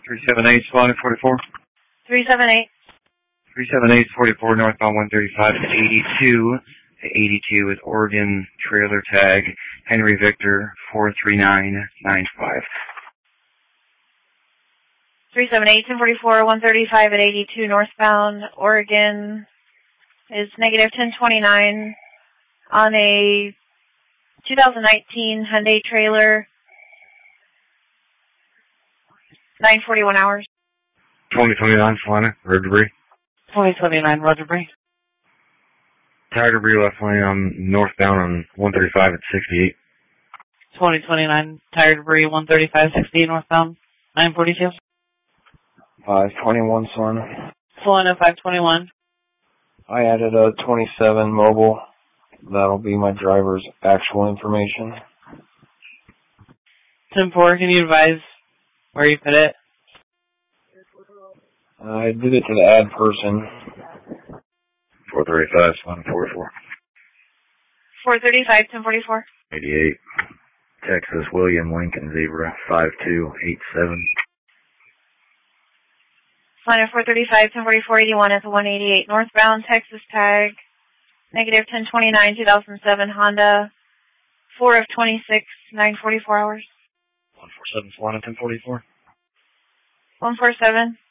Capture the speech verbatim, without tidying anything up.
three seven eight, Swan forty-four. three seven eight. three seven eight, forty-four, northbound one thirty-five to eighty-two. eighty-two is Oregon, trailer tag, Henry Victor, four three nine nine five. three seven eight, ten forty-four, one thirty-five at eighty-two, northbound, Oregon, is negative ten twenty-nine on a two thousand nineteen Hyundai trailer, nine forty-one hours. twenty twenty-nine, Solana, road debris. twenty twenty-nine, road debris. Tire debris left lane on northbound on one thirty-five at sixty-eight. twenty twenty-nine, tire debris, one thirty-five, sixty-eight, northbound, nine forty-two. five twenty-one, Solana. Solana, five twenty-one. I added a twenty-seven mobile. That'll be my driver's actual information. ten four, can you advise where you put it? I did it to the ad person. four thirty-five, Solana forty-four. four thirty-five, ten forty-four. eighty-eight. Texas, William Lincoln Zebra, five two eight seven. Line four thirty-five, ten forty-four, eighty-one at the one eighty-eight, northbound, Texas tag, negative ten twenty-nine, two thousand seven Honda, four of twenty-six, nine forty-four hours. one four seven, Solana ten forty-four. one four seven.